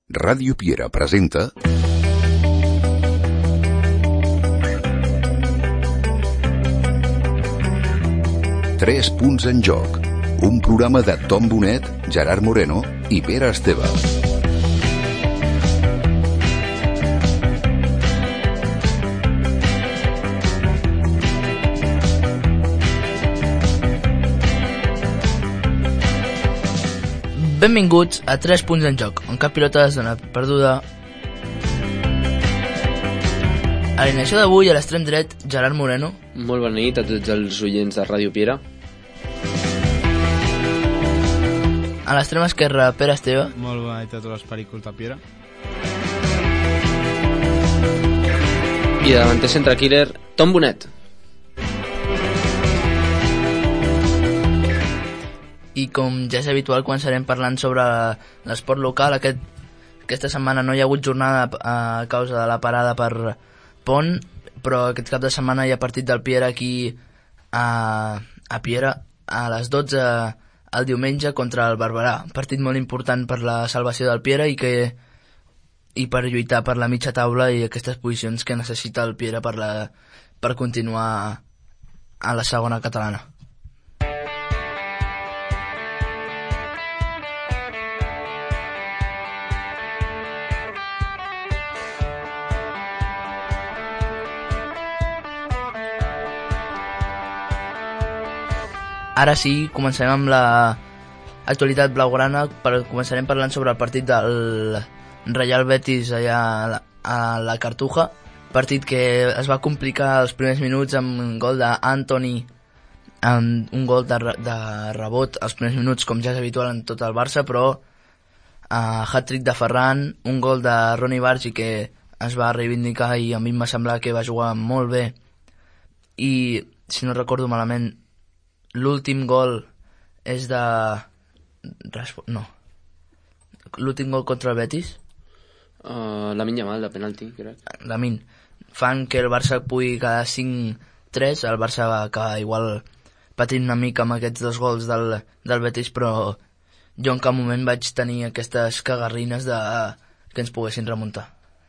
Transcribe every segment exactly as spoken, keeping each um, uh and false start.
Ràdio Piera presenta Tres punts en joc, un programa de Tom Bonet, Gerard Moreno i Pere Esteve. Benvinguts a Tres punts en joc, on cap pilota es dona perduda. A l'inici d'avui, a l'extrem dret, Gerard Moreno. Molt bona nit a tots els oients de Ràdio Piera. A l'extrem esquerre, Pere Esteve. Molt bona nit a tots els pericos de Piera. I de davanter centre killer, Tom Bonet. I com ja és habitual, començarem parlant sobre l'esport local. Aquest, aquesta setmana no hi ha hagut jornada a causa de la parada per pont, però aquest cap de setmana hi ha partit del Piera aquí a, a Piera a les dotze el diumenge contra el Barberà. Partit molt important per la salvació del Piera i, que, i per lluitar per la mitja taula i aquestes posicions que necessita el Piera per, la, per continuar a la segona catalana. Ara sí, començarem amb l'actualitat blaugrana. Per, començarem parlant sobre el partit del Real Betis allà a la, a la Cartuja. Partit que es va complicar els primers minuts amb un gol d'Antoni, amb un gol de, de rebot als primers minuts, com ja és habitual en tot el Barça, però uh, hat-trick de Ferran, un gol de Ronny Bargi que es va reivindicar i a mi em va semblar que va jugar molt bé. I, si no recordo malament, l'últim gol és de... No. L'últim gol contra el Betis? Uh, Lamine Yamal, de penalti, crec. Lamine. Fan que el Barça pugui quedar cinc tres. El Barça va acabar igual patint una mica amb aquests dos gols del, del Betis, però jo en cap moment vaig tenir aquestes cagarrines de que ens poguessin remuntar.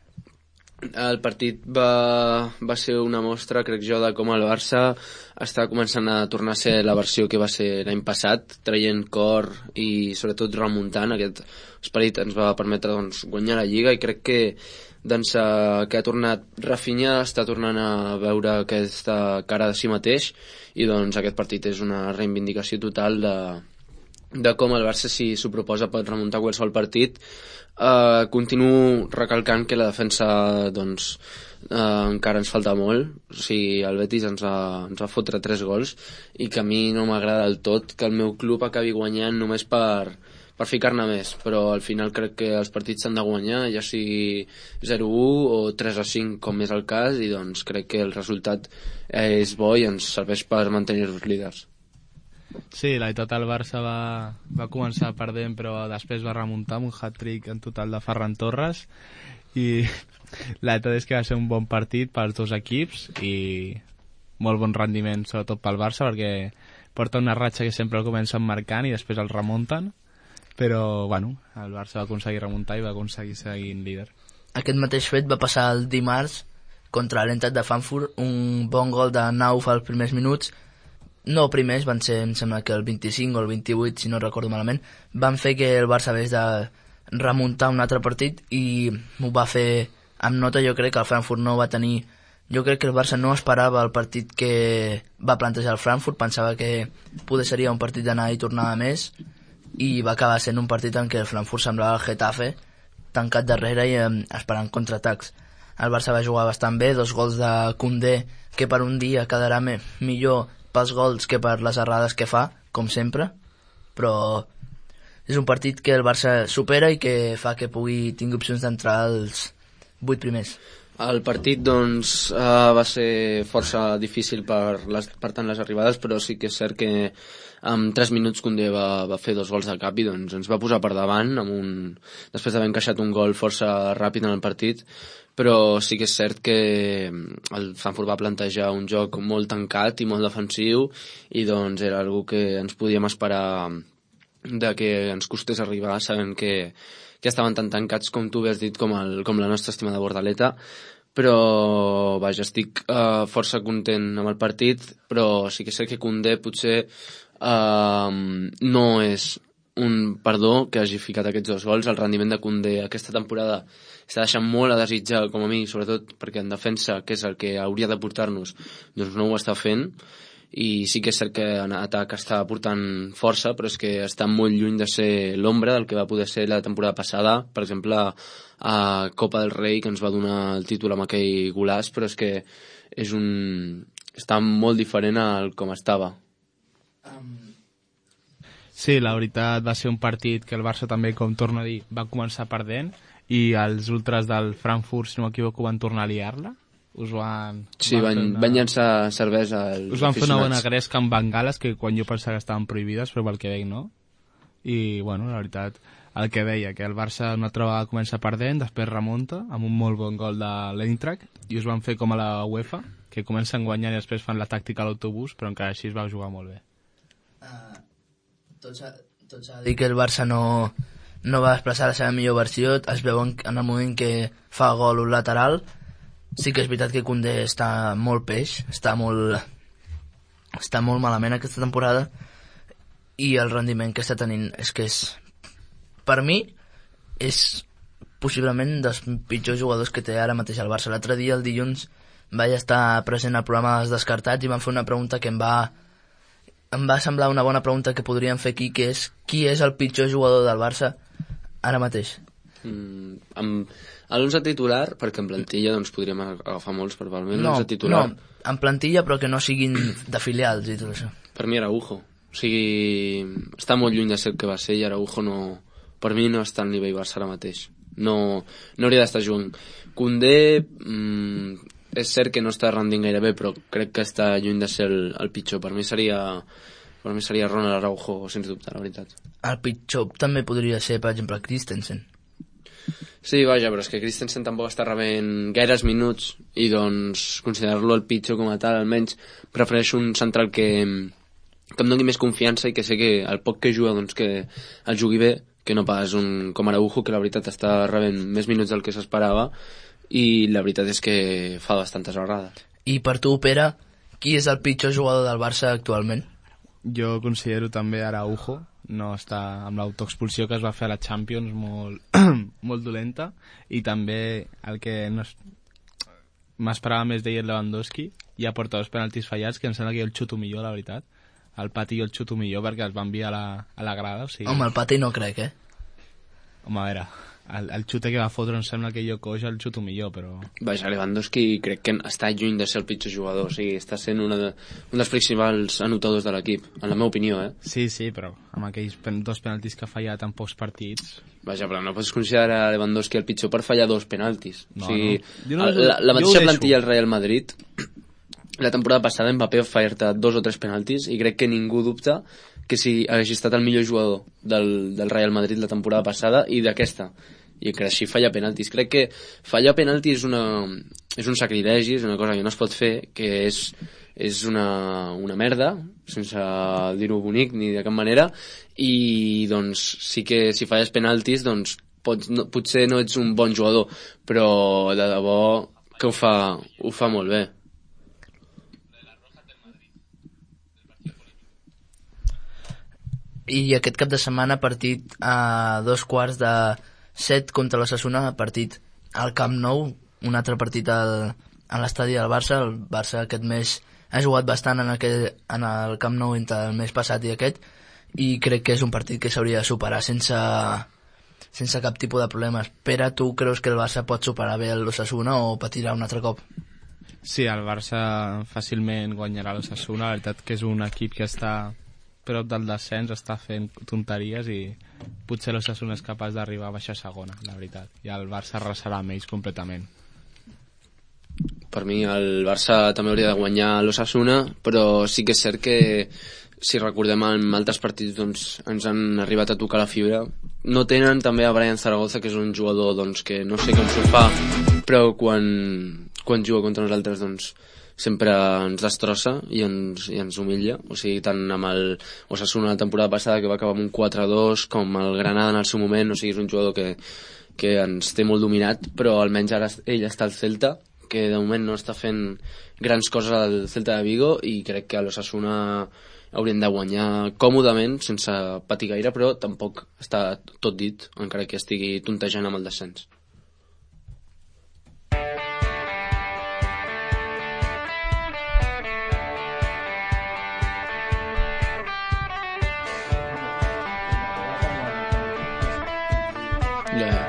El partit va, va ser una mostra, crec jo, de com el Barça està començant a tornar a ser la versió que va ser l'any passat, traient cor i sobretot remuntant. Aquest esperit ens va permetre doncs, guanyar la Lliga i crec que, doncs, que ha tornat Rafinha, està tornant a veure aquesta cara de si mateix i doncs, aquest partit és una reivindicació total de, de com el Barça, si s'ho proposa, pot remuntar qualsevol partit. Uh, continuo recalcant que la defensa doncs, uh, encara ens falta molt. O sigui, el Betis ens va, ens va fotre tres gols i que a mi no m'agrada del tot que el meu club acabi guanyant només per, per ficar-ne més, però al final crec que els partits s'han de guanyar, ja sigui zero a u o tres a cinc com és el cas, i doncs crec que el resultat és bo i ens serveix per mantenir els líders. Sí, la veritat el Barça va, va començar perdent, però després va remuntar amb un hat-trick en total de Ferran Torres i la veritat és que va ser un bon partit pels dos equips i molt bon rendiment sobretot pel Barça, perquè porta una ratxa que sempre el comencen marcant i després el remunten, però bueno, el Barça va aconseguir remuntar i va aconseguir seguir líder. Aquest mateix fet va passar el dimarts contra l'Eintracht de Frankfurt, un bon gol de Nauf als primers minuts. No primers, van ser, em sembla que el vint-i-cinc o el vint-i-vuit, si no recordo malament, van fer que el Barça hagués de remuntar un altre partit i m'ho va fer amb nota. Jo crec que el Frankfurt no va tenir... Jo crec que el Barça no esperava el partit que va plantejar el Frankfurt, pensava que poder seria un partit d'anar i tornada més i va acabar sent un partit en què el Frankfurt semblava el Getafe, tancat darrere i eh, esperant contraatacs. El Barça va jugar bastant bé, dos gols de Koundé, que per un dia quedarà me, millor pels gols que per les errades que fa, com sempre, però és un partit que el Barça supera i que fa que pugui tingui opcions d'entrar als vuit primers. El partit doncs, uh, va ser força difícil per, les, per tant les arribades, però sí que és cert que en tres minuts Koundé va, va fer dos gols de cap i doncs, ens va posar per davant amb un, després d'haver encaixat un gol força ràpid en el partit, però sí que és cert que el Frankfurt va plantejar un joc molt tancat i molt defensiu i doncs era algo que ens podíem esperar de que ens costés arribar, sabent que, que estaven tan tancats com tu has dit, com, el, com la nostra estimada Bordaleta, però vaja, estic uh, força content amb el partit, però sí que sé que Koundé potser uh, no és un perdó que hagi ficat aquests dos gols. El rendiment de Koundé aquesta temporada està deixant molt a desitjar, com a mi, sobretot perquè en defensa, que és el que hauria de portar-nos, doncs no ho està fent, i sí que és cert que en atac està portant força, però és que està molt lluny de ser l'ombra del que va poder ser la temporada passada, per exemple a Copa del Rei, que ens va donar el títol amb aquell golaç, però és que és un... està molt diferent al com estava. Sí, la veritat va ser un partit que el Barça també, com torno a dir, va començar perdent, i els ultras del Frankfurt, si no m'equivoco, van tornar a liar-la. Us van... Sí, van, van, una... van llançar cervesa als us van fer una bona aficionats. gresca amb bengales, que quan jo pensava que estaven prohibides, però pel que veig no. I, bueno, la veritat, el que deia, que el Barça una altra vegada comença perdent, després remunta, amb un molt bon gol de l'Eintracht, i us van fer com a la UEFA, que comencen guanyant i després fan la tàctica a l'autobús, però encara així es va jugar molt bé. Uh, tots, a, tots a dir que el Barça no, no va expressar la seva millor versió. Es veu en, en el moment que fa gol un lateral. Sí que és veritat que Koundé està molt peix, està molt, està molt malament aquesta temporada, i el rendiment que està tenint és que és, per mi, és possiblement dels pitjors jugadors que té ara mateix el Barça. L'altre dia, el dilluns, vaig estar present al programa dels descartats i van fer una pregunta que em va, em va semblar una bona pregunta que podríem fer aquí, que és: qui és el pitjor jugador del Barça ara mateix? Mm, amb a l'onze titular, perquè en plantilla doncs podríem agafar molts, probablement. No, l'onze titular, no, en plantilla, però que no siguin de filials i tot això. per mi Araujo. O sigui, està molt lluny de ser el que va ser, i Araujo no, per mi no està al nivell Barça ara mateix. No, no hauria d'estar jugant. Koundé, mm, és cert que no està rendint gaire bé, però crec que està lluny de ser el, el pitjor. Per mi seria per mi seria Ronald Araujo, sense dubte, la veritat. El pitjor també podria ser, per exemple, Christensen. Sí, vaja, però és que Christensen tampoc està rebent gaires minuts, i doncs considerar-lo el pitjor com a tal, almenys prefereixo un central que, que em doni més confiança, i que sé que el poc que juga doncs que el jugui bé, que no pas un com Araujo, que la veritat està rebent més minuts del que s'esperava, i la veritat és que fa bastantes errades. I per tu, Pere, qui és el pitjor jugador del Barça actualment? Jo considero també Araujo, no està amb l'autoexpulsió que es va fer a la Champions molt, molt dolenta, i també el que no es... m'esperava més d'ell Lewandowski, ja porta dos penaltis fallats, que em sembla que jo el xuto millor, la veritat. El Pati jo el xuto millor perquè els va enviar a la, a la grada, o sigui... Home, el Pati no crec, eh? Home, a veure, el, el xute que va fotre em sembla que jo coix el xuto millor, però... Vaja, Lewandowski crec que està lluny de ser el pitjor jugador, o sigui, està sent una de, un dels principals anotadors de l'equip, en la meva opinió, eh? Sí, sí, però amb aquells pen, dos penaltis que ha fallat en pocs partits... Vaja, però no pots considerar Lewandowski el pitjor per fallar dos penaltis. No, o sigui, no. No, la, la mateixa plantilla del del Real Madrid, la temporada passada Mbappé va fallar dos o tres penaltis, i crec que ningú dubta que si hagués estat el millor jugador del, del Real Madrid la temporada passada i d'aquesta, i que així falla penaltis. Crec que fallar penaltis és, una, és un sacrilegi, és una cosa que no es pot fer, que és, és una, una merda, sense dir-ho bonic ni de cap manera, i doncs sí que si falles penaltis doncs pots, no, potser no ets un bon jugador, però de debò que ho fa, ho fa molt bé. I aquest cap de setmana partit a dos quarts de set contra l'Osasuna, partit al Camp Nou, un altre partit al, a l'estadi del Barça. El Barça aquest mes ha jugat bastant en, aquest, en el Camp Nou entre el mes passat i aquest, i crec que és un partit que s'hauria de superar sense, sense cap tipus de problemes. Pere, tu creus que el Barça pot superar bé l'Osasuna o patirà un altre cop? Sí, el Barça fàcilment guanyarà l'Osasuna. La veritat que és un equip que està prop del descens, està fent tonteries, i potser l'Osasuna és capaç d'arribar a baixar segona, la veritat, i el Barça arrasarà amb ells completament. Per mi el Barça també hauria de guanyar l'Osasuna, però sí que és cert que si recordem en altres partits doncs, ens han arribat a tocar la fibra. No tenen també a Brian Zaragoza, que és un jugador doncs, que no sé com s'ho fa, però quan, quan juga contra nosaltres doncs, sempre ens destrossa i ens, i ens humilla, o sigui, tant amb el Osasuna la temporada passada, que va acabar amb un quatre a dos, com el Granada en el seu moment, o sigui, és un jugador que, que ens té molt dominat, però almenys ara ell està al Celta, que de moment no està fent grans coses al Celta de Vigo, i crec que a l'Osasuna haurien de guanyar còmodament, sense patir gaire, però tampoc està tot dit, encara que estigui tontejant amb el descens. Yeah.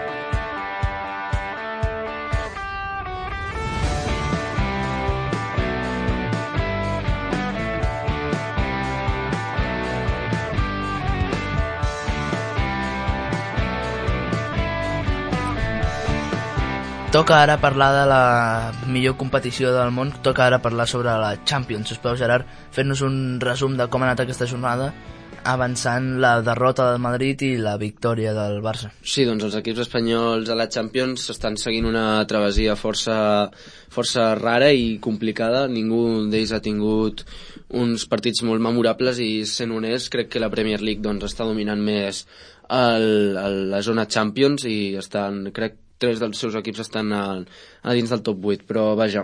Toca ara parlar de la millor competició del món, toca ara parlar sobre la Champions. Sisplau, Gerard, fer-nos un resum de com ha anat aquesta jornada, avançant la derrota del Madrid i la victòria del Barça. Sí, doncs els equips espanyols a la Champions estan seguint una travessia força, força rara i complicada. Ningú d'ells ha tingut uns partits molt memorables i, sent honest, crec que la Premier League doncs, està dominant més el, el, la zona Champions i estan, crec, tres dels seus equips estan a, a dins del top vuit, però vaja,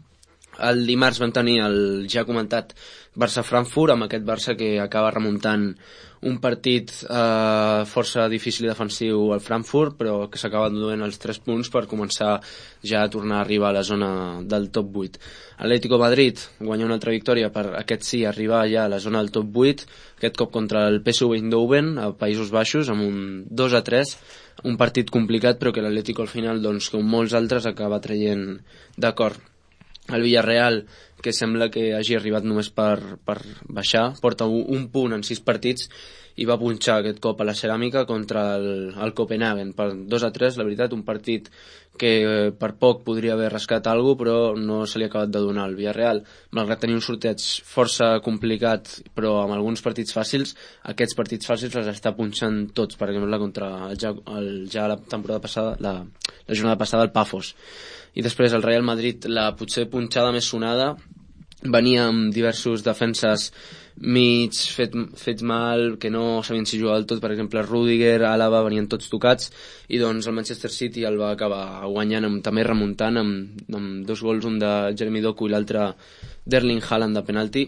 el dimarts vam tenir el ja comentat Barça-Frankfurt, amb aquest Barça que acaba remuntant un partit eh, força difícil i defensiu al Frankfurt, però que s'acaba duent els tres punts per començar ja a tornar a arribar a la zona del top vuit. Atlético Madrid guanya una altra victòria per aquest sí arribar ja a la zona del top vuit, aquest cop contra el P S V Eindhoven a Països Baixos amb un dos a tres, un partit complicat però que l'Atlético al final, doncs, com molts altres, acaba traient d'acord. El Villarreal, que sembla que hagi arribat només per, per baixar, porta un, un punt en sis partits i va punxar aquest cop a la ceràmica contra el, el Copenhagen per dos a tres, la veritat, un partit que eh, per poc podria haver rascat alguna cosa, però no se li ha acabat de donar al Villarreal. Malgrat tenir un sorteig força complicat, però amb alguns partits fàcils, aquests partits fàcils els està punxant tots, per exemple, contra el, ja, el, ja la temporada passada, la, la jornada passada, el Pafos. I després el Real Madrid, la potser punxada més sonada, venia amb diversos defenses mig fet, fets mal, que no sabien si jugar del tot. Per exemple, Rüdiger, Àlava, venien tots tocats, i doncs el Manchester City el va acabar guanyant, amb, també remuntant amb, amb dos gols, un de Jeremy Doku i l'altre d'Erling Haaland de penalti.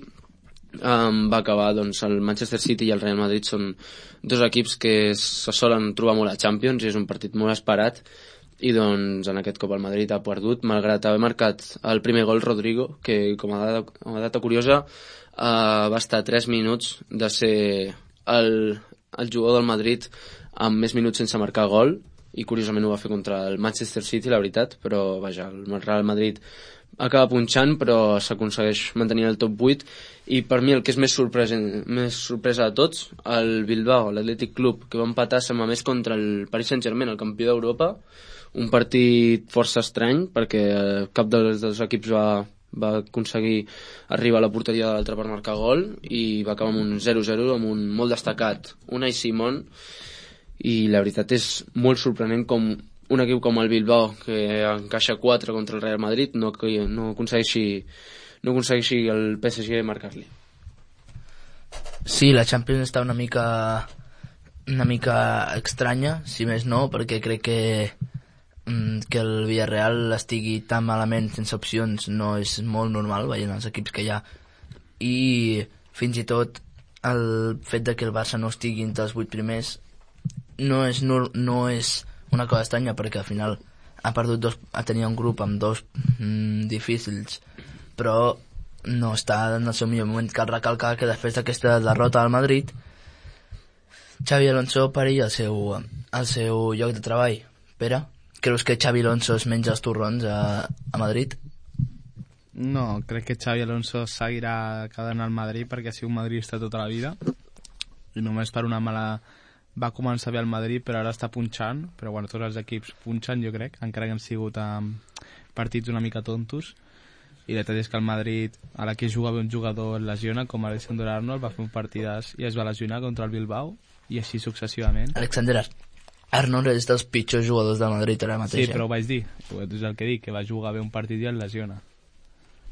Um, va acabar, doncs, el Manchester City i el Real Madrid són dos equips que se solen trobar molt a Champions i és un partit molt esperat. I doncs en aquest cop el Madrid ha perdut, malgrat haver marcat el primer gol Rodrigo, que com a data, com a data curiosa uh, va estar tres minuts de ser el, el jugador del Madrid amb més minuts sense marcar gol, i curiosament ho va fer contra el Manchester City, la veritat, però vaja, el Real Madrid acaba punxant, però s'aconsegueix mantenir el top vuit. I per mi el que és més sorpresa, més sorpresa de tots, el Bilbao, l'Athletic Club, que va empatar a més contra el Paris Saint-Germain, el campió d'Europa, un partit força estrany perquè cap dels, dels equips va, va aconseguir arribar a la porteria de l'altre per marcar gol i va acabar amb un zero zero amb un molt destacat Unai Simón, i la veritat és molt sorprenent com un equip com el Bilbao, que encaixa quatre contra el Real Madrid, no, no aconsegueixi no aconsegueixi el P S G marcar-li. Sí, la Champions està una mica una mica estranya, si més no, perquè crec que que el Villarreal estigui tan malament sense opcions no és molt normal veient els equips que hi ha, i fins i tot el fet de que el Barça no estigui entre els vuit primers no és, no, no és una cosa estranya, perquè al final ha perdut dos, ha tenir un grup amb dos mm, difícils, però no està en el seu millor moment. Cal recalcar que després d'aquesta derrota al Madrid, Xavi Alonso perilla el seu, el seu lloc de treball. Pere, creus que Xavi Alonso es menja els torrons a, a Madrid? No, crec que Xavi Alonso seguirà quedant al Madrid perquè ha sigut madridista tota la vida i només per una mala... va començar bé al Madrid, però ara està punxant, però bueno, tots els equips punxen, jo crec, encara que han sigut um, partits una mica tontos. I la veritat és que el Madrid, a la que jugava un jugador es lesiona, com Alexander Arnold, va fer un partidàs i es va lesionar contra el Bilbao, i així successivament. Alexander Arnold és dels pitjors jugadors del Madrid ara mateix. Sí, però ho vaig dir, és el que dic, que va jugar bé un partit i es lesiona.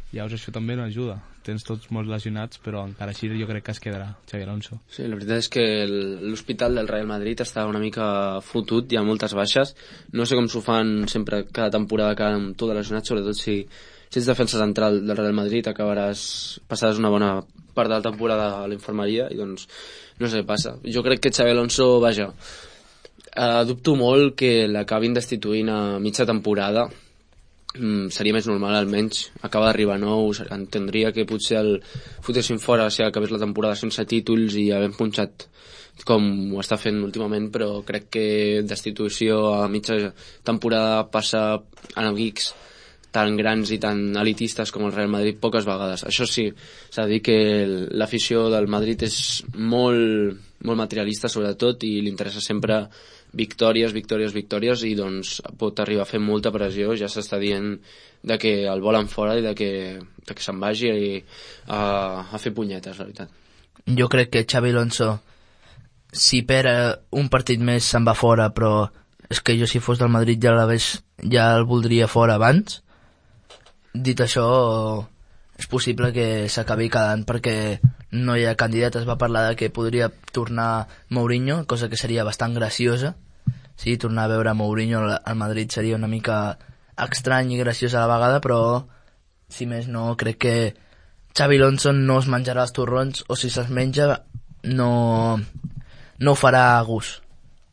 Llavors això també no ajuda. Tens tots molts lesionats, però encara així jo crec que es quedarà Xabi Alonso. Sí, la veritat és que l'hospital del Real Madrid està una mica fotut, hi ha moltes baixes. No sé com s'ho fan sempre cada temporada, cada amb tot lesionat, sobretot si, si ets defensa central del Real Madrid acabaràs, passaràs una bona part de la temporada a l'infermeria i doncs no sé què passa. Jo crec que Xabi Alonso, vaja, eh, dubto molt que l'acabin destituint a mitja temporada. Mm, seria més normal, almenys acaba d'arribar nou, entendria que potser el fotessin fora si acabés la temporada sense títols i havent punxat com ho està fent últimament, però crec que destitució a mitja temporada passa en equips tan grans i tan elitistes com el Real Madrid poques vegades. Això sí, s'ha de dir que l'afició del Madrid és molt, molt materialista sobretot i li interessa sempre victòries, victòries, victòries i doncs pot arribar a fer molta pressió. Ja s'està dient de que el volen fora i de que, de que se'n vagi a, a, a fer punyetes, la veritat. Jo crec que Xabi Alonso, si per un partit més se'n va fora, però és que jo si fos del Madrid ja, la ves, ja el voldria fora abans. Dit això, és possible que s'acabi quedant perquè no hi ha candidat. Es va parlar de que podria tornar Mourinho, cosa que seria bastant graciosa. Sí, tornar a veure Mourinho al Madrid seria una mica estrany i graciós a la vegada, però si més no, crec que Xabi Alonso no es menjarà els torrons, o si se'ls menja no, no ho farà a gust.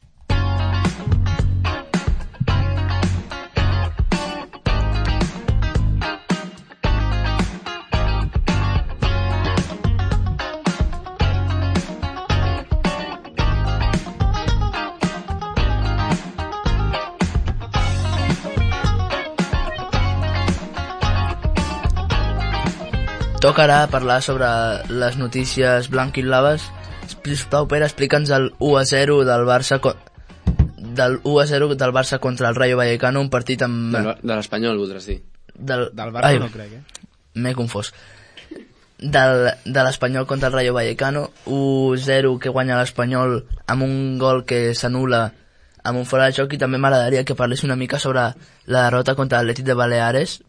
Toca ara parlar sobre les notícies blanc i blaves. Sisplau, Pere, explica'ns el u a zero del Barça co- del u a zero del Barça contra el Rayo Vallecano, un partit amb... Del, de l'Espanyol, voldràs dir. Del, del Barça Ai, no crec, eh? M'he confós. Del, de l'Espanyol contra el Rayo Vallecano, u a zero que guanya l'Espanyol amb un gol que s'anul·la amb un fora de joc, i també m'agradaria que parlés una mica sobre la derrota contra l'Atlètic de Baleares,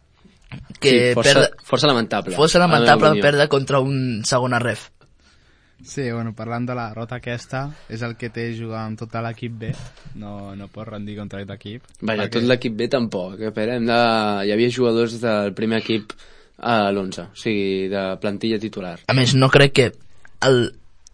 que sí, força, perda, força lamentable força lamentable perdre contra un segona ref. Sí, bueno, parlant de la derrota aquesta, és el que té jugar amb tot l'equip B, no, no pot rendir contra aquest equip. Vaja, perquè... tot l'equip B tampoc, eh, Pere? Hem de... Hi havia jugadors del primer equip a l'onze, o sigui, de plantilla titular. A més, no crec que el,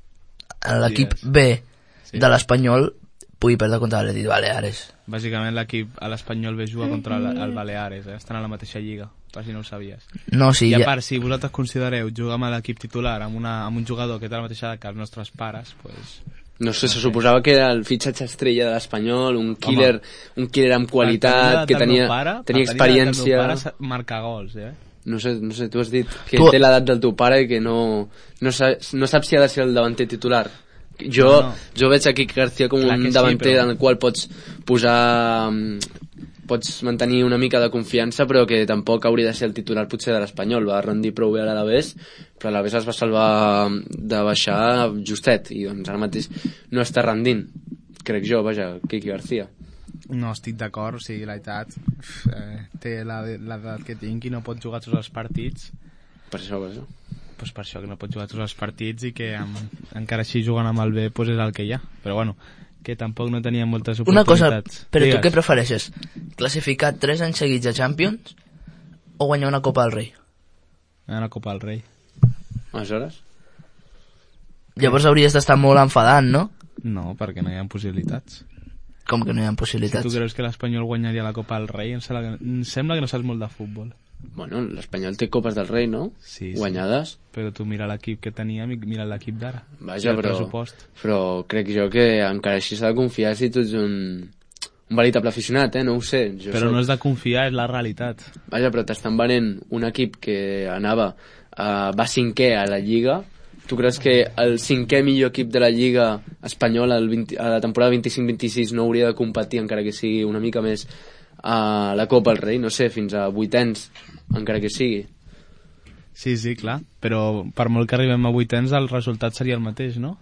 l'equip B sí. de l'Espanyol pugui perdre contra l'Atlètic de Baleares. Bàsicament l'equip a l'Espanyol B juga contra el, el Baleares, eh? Estan a la mateixa lliga, per si no ho sabies. No, sí, I a ja... part, si vosaltres considereu jugar amb l'equip titular, amb, una, amb un jugador que té la mateixa edat que els nostres pares, pues... No sé, se suposava que era el fitxatge estrella de l'Espanyol, un killer, Home, un killer amb qualitat, que tenia, pare, tenia experiència... El pare marca gols, eh? No sé, no sé, tu has dit que tu... té l'edat del teu pare i que no, no, sa, no saps si ha de ser el davanter titular. Jo, no, no. jo veig aquí García com Clar un davanter sí, però... en el qual pots posar... pots mantenir una mica de confiança, però que tampoc hauria de ser el titular potser de l'Espanyol. Va rendir prou bé a l'Alavés, però l'Alavés es va salvar de baixar justet, i doncs ara mateix no està rendint, crec jo, vaja, Quique García. No estic d'acord, o sigui, la veritat, eh, té l'edat que tinc i no pot jugar tots els partits. Per això, per això. Pues per això que no pot jugar tots els partits i que amb, encara així jugant amb el B pues és el que hi ha, però bueno, que tampoc no tenia moltes oportunitats. Una cosa, però Digues. Tu què prefereixes? Classificar tres anys seguits a Champions o guanyar una Copa del Rei? Una Copa del Rei. Aleshores? Llavors hauries d'estar molt enfadant, no? No, perquè no hi ha possibilitats. Com que no hi ha possibilitats? Si tu creus que l'Espanyol guanyaria la Copa del Rei, em sembla que, em sembla que no saps molt de futbol. Bueno, l'Espanyol té Copes del Rei, no? Sí, sí. Guanyades. Però tu mira l'equip que teníem i mira l'equip d'ara. Vaja, però, però crec jo que encara així s'ha de confiar si tu ets un, un veritable aficionat, eh? No ho sé. Jo però soc... no és de confiar, és la realitat. Vaja, però t'estan venent un equip que anava, uh, va cinquè a la Lliga. Tu creus que el cinquè millor equip de la Lliga espanyola el vint, a la temporada vint-i-cinc vint-i-sis no hauria de competir, encara que sigui una mica més, a la Copa del Rei, no sé, fins a vuitens, encara que sigui. Sí, sí, clar, però per molt que arribem a vuitens el resultat seria el mateix, no?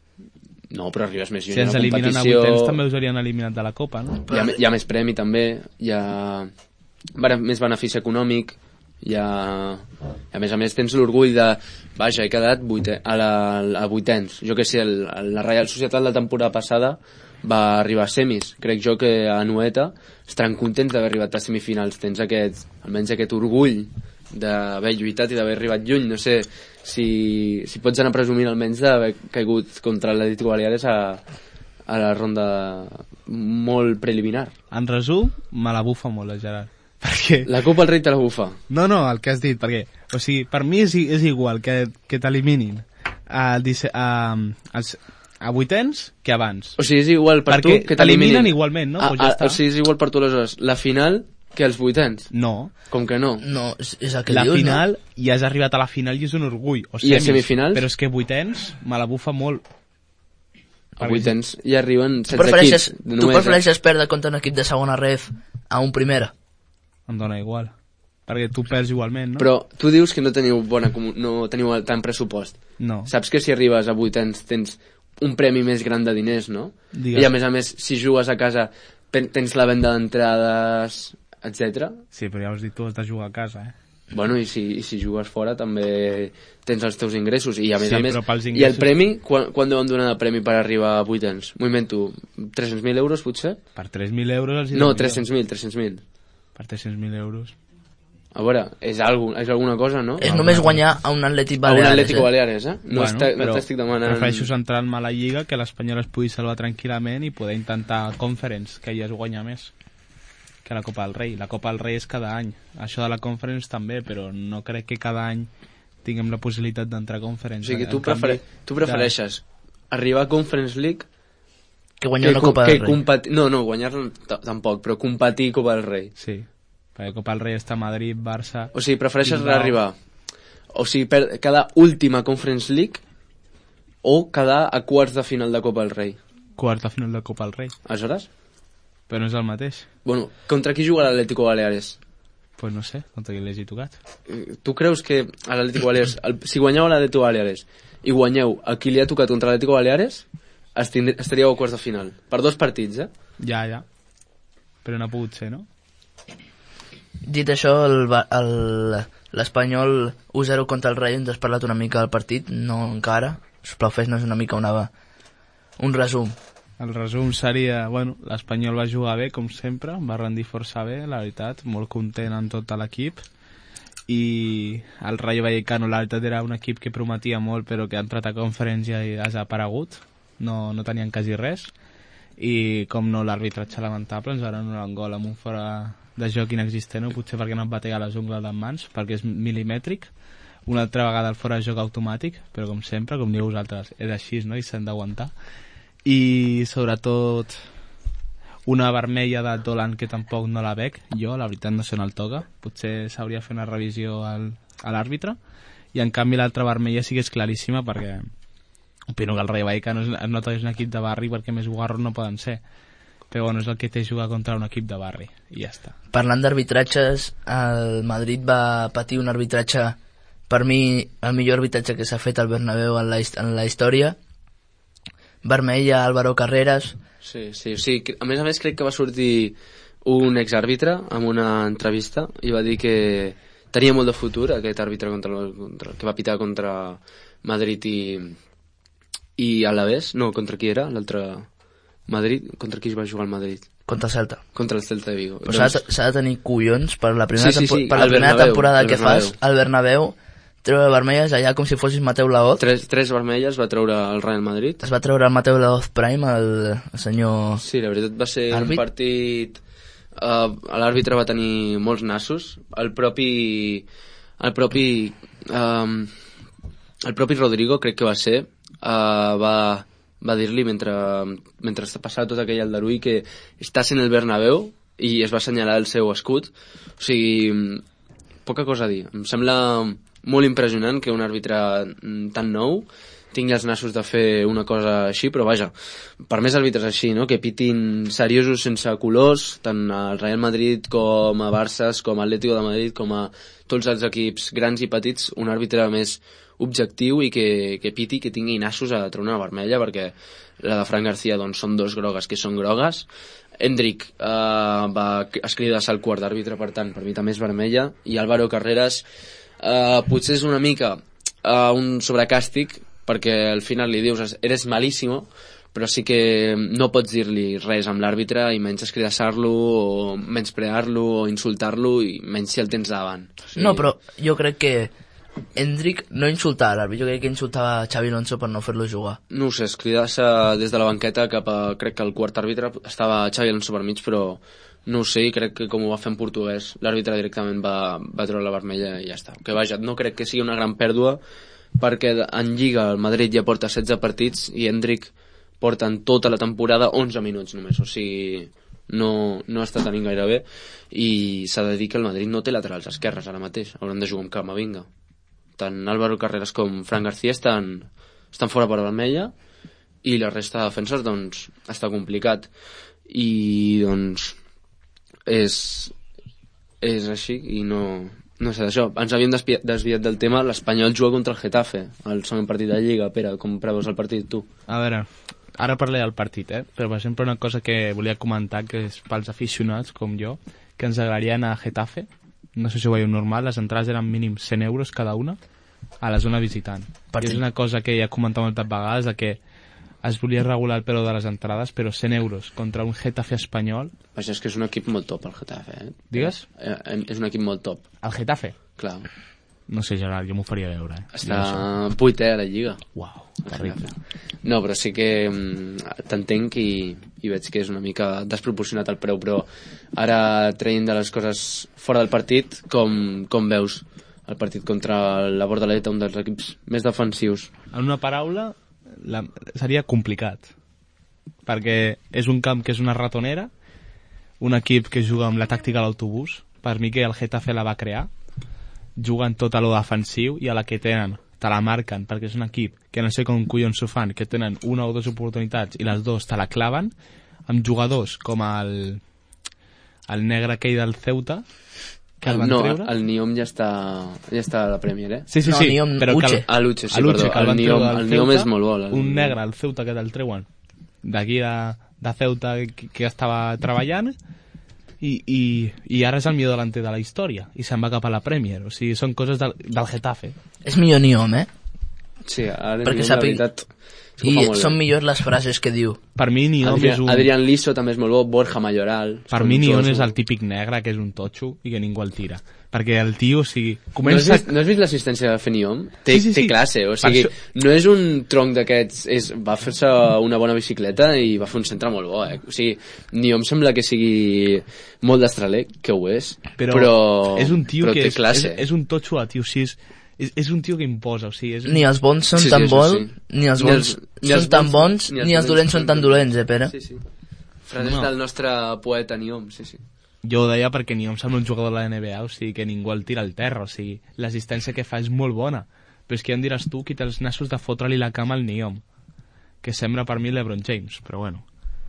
No, però arribes més lluny si a la competició. Si ens eliminen a vuitens també us haurien eliminat de la Copa, no? Hi ha, hi ha més premi també, hi ha més benefici econòmic, I a, a més a més tens l'orgull de vaja, he quedat vuitè, a, la, a vuitens. Jo que sé, el, la Reial Societat la temporada passada va arribar a semis. Crec jo que a Noeta estaran contents d'haver arribat a semifinals. Tens aquest, almenys aquest orgull d'haver lluitat i d'haver arribat lluny. No sé si, si pots anar presumint almenys d'haver caigut contra l'Atlético Baleares a, a la ronda molt preliminar. En resum, me la bufa molt, el Gerard. Perquè... La Copa del Rei te la bufa. No, no, el que has dit, perquè, o sigui, per mi és, és igual que, que t'eliminin a, a, a, a vuitens que abans. O sigui, és igual per perquè tu que t'eliminin. T'eliminen igualment, no? A, pues ja a, està. o sigui, és igual per tu, aleshores, la final que els vuitens. No. Com que no? No, és, és el que La dius, final, no? ja has arribat a la final i és un orgull. O I a semis, semifinals? Però és que vuitens me la bufa molt. A vuitens ja arriben Tu setze prefereixes, equips. tu Només, prefereixes perdre contra un equip de segona ref a un primera? Em dóna igual. Perquè tu perds igualment, no? Però tu dius que no teniu, bona, no teniu tant pressupost. No. Saps que si arribes a vuitens tens un premi més gran de diners, no? Digues. I a més a més, si jugues a casa tens la venda d'entrades, etcètera. Sí, però ja has dit, tu has de jugar a casa, eh? Bueno, i si, i si jugues fora també tens els teus ingressos. I a més Sí, a més, però pels i el ingressos- premi, quan, quan deuen donar de premi per arribar a vuitens? M'ho invento, tres-cents mil euros potser? Per tres mil euros els hi No, dono tres-cents mil, tres-cents mil. Per tres-cents mil euros. A veure, és, algo, és alguna cosa, no? És només guanyar a un Atlètic A un Baleares, Atlético eh? Baleares, eh? No Bueno, està- no però t'estic demanant... prefereixo centrar-me a la Lliga, que l'Espanyol es pugui salvar tranquil·lament i poder intentar Conference, que ja es guanya més que la Copa del Rei. La Copa del Rei és cada any. Això de la Conference també, però no crec que cada any tinguem la possibilitat d'entrar a O Conference. sigui, tu, En canvi, prefere... tu prefereixes arribar a Conference League Que guanyar una co- Copa que del Rei. competir... No, no, guanyar-la t- tampoc, però competir Copa del Rei. Sí, perquè Copa del Rei està a Madrid, Barça... O sigui, prefereixes Bilbao. arribar... O sigui, per cada última Conference League o quedar a quarts de final de Copa del Rei. Quarta final de Copa del Rei. Aleshores? Però no és el mateix. Bueno, contra qui juga l'Atlético Baleares? Pues no sé, contra qui l'hagi tocat. Eh, Tu creus que a l'Atlético Baleares... El, si guanyeu a l'Atlético Baleares i guanyeu a qui li ha tocat contra l'Atlético Baleares, estindr- estaríeu a quarts de final. Per dos partits, eh? Ja, ja. Però no ha pogut ser, no? Dit això, el Ba- el- l'Espanyol u zero contra el Rayo, ens has parlat una mica del partit, no encara. Sisplau, fes-nos una mica una, un resum. El resum seria, bueno, l'Espanyol va jugar bé, com sempre, va rendir força bé, la veritat, molt content amb tot l'equip, i el Rayo Vallecano, la veritat, era un equip que prometia molt, però que ha entrat a conferència i ha desaparegut, no, no tenien quasi res, i com no, l'arbitratge lamentable, ens van anul·lar un gol amb un fora de joc inexistent, o potser perquè no em va pegar les ungles de mans, perquè és milimètric, una altra vegada el fora de joc automàtic, però com sempre, com diu vosaltres, és així, no?, i s'han d'aguantar. I sobretot una vermella de Dolan que tampoc no la veig jo, la veritat no sé on el toca, potser s'hauria de fer una revisió al, a l'àrbitre, i en canvi l'altra vermella sí que és claríssima, perquè opino que el Rayo Vallecano es, es nota que és un equip de barri, perquè més guarros no poden ser, però bueno, és el que té jugar contra un equip de barri i ja està. Parlant d'arbitratges, el Madrid va patir un arbitratge, per mi el millor arbitratge que s'ha fet al Bernabéu en la, hist- en la història, vermella a Álvaro Carreras. Sí, sí, sí. A més a més crec que va sortir un exàrbitre en una entrevista i va dir que tenia molt de futur aquest àrbitre contra, contra, que va pitar contra Madrid i, i Alavés. No, contra qui era? L'altre... Madrid? Contra qui es va jugar al Madrid? Contra el Celta. Contra el Celta de Vigo. Però s'ha de, s'ha de tenir collons per la primera, Sí, sí, sí, tempo- per la al primera Bernabéu, temporada al que Bernabéu. fas al Bernabéu, treure vermelles allà com si fossis Mateu Laoz. Tres, tres vermelles va treure el Real Madrid. Es va treure el Mateu Laoz Prime, el, el senyor... Sí, la veritat va ser Àrbit? un partit... Uh, l'àrbitre va tenir molts nassos. El propi... El propi... Um, el propi Rodrigo, crec que va ser, uh, va, va dir-li mentre, mentre passava tot aquell aldarull que estàs en el Bernabéu i es va assenyalar el seu escut. O sigui, poca cosa a dir. Em sembla molt impressionant que un àrbitre tan nou tingui els nassos de fer una cosa així, però vaja, per més àrbitres així, no?, que pitin seriosos sense colors, tant al Real Madrid com a Barça, com a Atlético de Madrid, com a tots els equips grans i petits, un àrbitre més objectiu i que, que piti, que tingui nassos a treure una vermella, perquè la de Fran García doncs, són dos grogues que són grogues, Endrick uh, va escriure-se al quart d'àrbitre, per tant, per mi també és vermella, i Álvaro Carreras uh, potser és una mica uh, un sobrecàstig, perquè al final li dius eres malíssimo, però sí que no pots dir-li res amb l'àrbitre i menys escridassar-lo o menysprear-lo o insultar-lo i menys si el tens davant. O sigui... No, però jo crec que Endrick no insultava l'àrbitre, jo crec que insultava Xavi Alonso per no fer-lo jugar. No ho sé, escridar-se des de la banqueta cap a, crec que el quart àrbitre estava Xavi Alonso per mig, però no ho sé, i crec que com ho va fer en portuguès, l'àrbitre directament va, va treure la vermella i ja està. Que vaja, no crec que sigui una gran pèrdua, perquè en Lliga el Madrid ja porta setze partits i Endrick porten tota la temporada onze minuts només, o sigui, no, no està tenint gaire bé, i s'ha de dir que el Madrid no té laterals esquerres ara mateix, hauran de jugar amb Camavinga. Tant Álvaro Carreras com Fran García estan, estan fora per vermella, i la resta de defensors, doncs, està complicat. I, doncs, és, és així, i no... No sé, això, ens havíem desviat, desviat del tema. L'Espanyol juga contra el Getafe, el segon partit de Lliga. Pere, com preveus el partit, tu? A veure, ara parlaré del partit, eh? Però per exemple una cosa que volia comentar, que és pels aficionats com jo, que ens agradaria anar a Getafe. No sé si ho veieu normal, les entrades eren mínim cent euros cada una a la zona visitant. I és una cosa que ja he comentat moltes vegades, de que es volia regular el preu de les entrades, però cent euros contra un Getafe espanyol... Vaja, és que és un equip molt top, el Getafe, eh? Digues? Eh, eh, és un equip molt top. El Getafe? Clar. No sé, Gerard, jo m'ho faria veure, eh? Està vuitè a la Lliga. Uau, terrible. No, però sí que mm, t'entenc i, i veig que és una mica desproporcionat el preu, però ara traient de les coses fora del partit, com, com veus el partit contra la Bordaleta, un dels equips més defensius? En una paraula, la, seria complicat, perquè és un camp que és una ratonera, un equip que juga amb la tàctica a l'autobús, per mi que el Getafe la va crear, juguen tot a lo defensiu, i a la que tenen te la marquen, perquè és un equip que no sé com collons s'ho fan, que tenen una o dues oportunitats i les dues te la claven, amb jugadors com el el negre aquell del Ceuta, que el van no, treure. el Niom ja està, ja està a la Premier, eh? Sí, sí, no, sí, Niom, però que Uche. el, a l'Uche, sí, a l'Uche, perdó. que el, El Niom, el el Niom és molt bo. El... Un negre, el Ceuta, que te'l treuen d'aquí de, de Ceuta, que, que estava treballant, i, i, i ara és el millor delanter de la història, i se'n va cap a la Premier. O sigui, són coses del, del Getafe. És millor Niom, eh? Sí, ara Perquè Niom, sàpiga... la veritat... I són millors les frases que diu. Per mi Niom Adrián, és un... Adrián Liso també és molt bo, Borja Mayoral... Per mi Niom és el típic negre, que és un totxo i que ningú el tira. Perquè el tio, o sigui... Comença... No has vist, no has vist l'assistència de fer Niom? Té, Sí, sí, sí. té classe, o sigui, això... no és un tronc d'aquests... És, va fer-se una bona bicicleta i va fer un centre molt bo, eh? O sigui, Niom sembla que sigui molt destraler, que ho és, però, però, és un tio però que té és, classe. és, és un totxo a tio, o sigui, és, és, és un tio que imposa, o sigui... És... Ni els bons són Sí, sí, tan això bons, sí. ni els Ni bons els- ni els són tan bons- bons, ni els ni els dolents són tan dolents, eh, Pere? Sí, sí. Frases No. del nostre poeta Niom, sí, sí. Jo ho deia perquè Niom sembla un jugador de la N B A, o sigui, que ningú el tira al terra, o sigui, l'assistència que fa és molt bona. Però és que ja em diràs tu qui té els nassos de fotre-li la cama al Niom, que sembla per mi l'Ebron James, però bueno.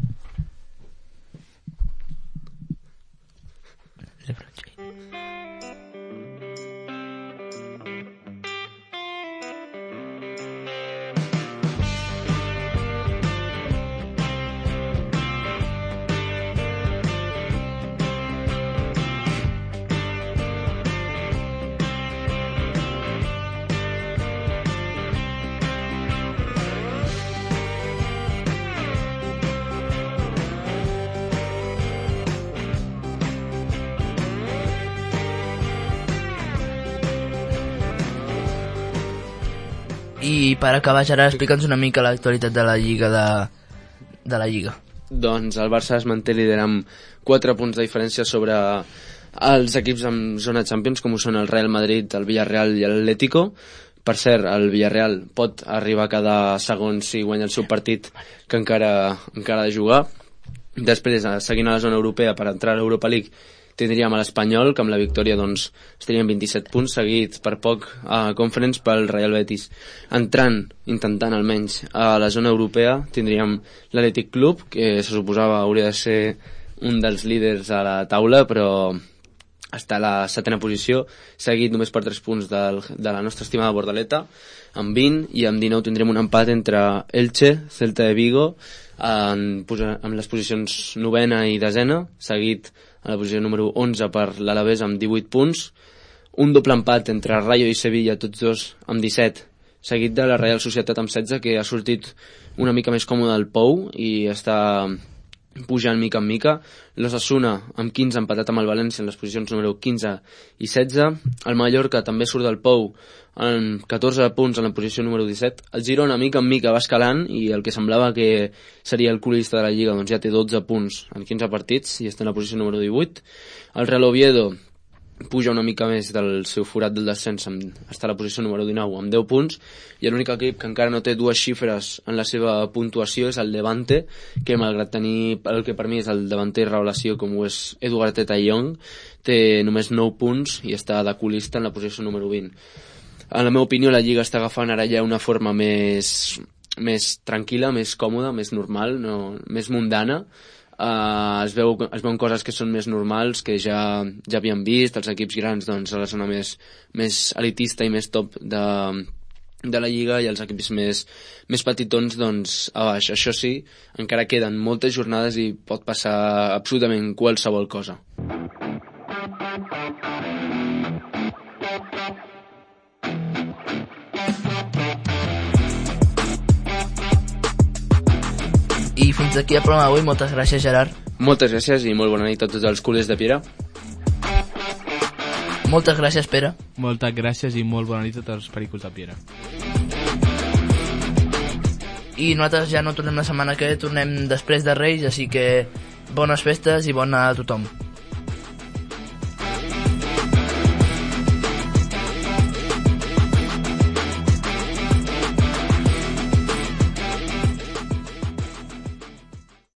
I per acabar, Gerard, explica'ns una mica l'actualitat de la Lliga de, de la Lliga. Doncs el Barça es manté líder amb quatre punts de diferència sobre els equips amb zona Champions, com ho són el Real Madrid, el Villarreal i l'Atlético. Per cert, el Villarreal pot arribar a cada segon si guanya el seu partit, que encara, encara ha de jugar. Després, seguint a la zona europea per entrar a l'Europa League, tindríem a l'Espanyol, que amb la victòria doncs, estaríem vint-i-set punts, seguit per poc a Conference pel Real Betis. Entrant, intentant almenys, a la zona europea, tindríem l'Athletic Club, que se suposava hauria de ser un dels líders a la taula, però està a la setena posició, seguit només per tres punts del, de la nostra estimada Bordaleta, amb vint, i amb dinou tindrem un empat entre Elche, Celta de Vigo, en, en les posicions novena i desena, seguit a la posició número onze per l'Alavés amb divuit punts, un doble empat entre Rayo i Sevilla, tots dos amb disset, seguit de la Real Societat amb setze, que ha sortit una mica més còmode del Pou i està pujant mica en mica. L'Osasuna amb quinze, empatat amb el València en les posicions número quinze i setze. El Mallorca també surt del Pou amb catorze punts en la posició número disset. El Girona mica en mica va escalant i el que semblava que seria el colista de la Lliga doncs ja té dotze punts en quinze partits i està en la posició número divuit. El Real Oviedo puja una mica més del seu forat del descens, està a la posició número dinou amb deu punts, i l'únic equip que encara no té dues xifres en la seva puntuació és el Levante, que malgrat tenir el que per mi és el davanter revelació com ho és Eduard Teta Young, té només nou punts i està de colista en la posició número vint. En la meva opinió la Lliga està agafant ara ja una forma més, més tranquil·la, més còmoda, més normal, no, més mundana. Uh, es, veu, es veuen coses que són més normals, que ja, ja havíem vist, els equips grans doncs, a la zona més, més elitista i més top de, de la Lliga, i els equips més, més petitons doncs, a baix. Això sí, encara queden moltes jornades i pot passar absolutament qualsevol cosa. I fins aquí el programa d'avui. Moltes gràcies, Gerard. Moltes gràcies i molt bona nit a tots els culers de Piera. Moltes gràcies, Pere. Moltes gràcies i molt bona nit a tots els pericos de Piera. I nosaltres ja no tornem la setmana que ve, tornem després de Reis, així que bones festes i bona a tothom.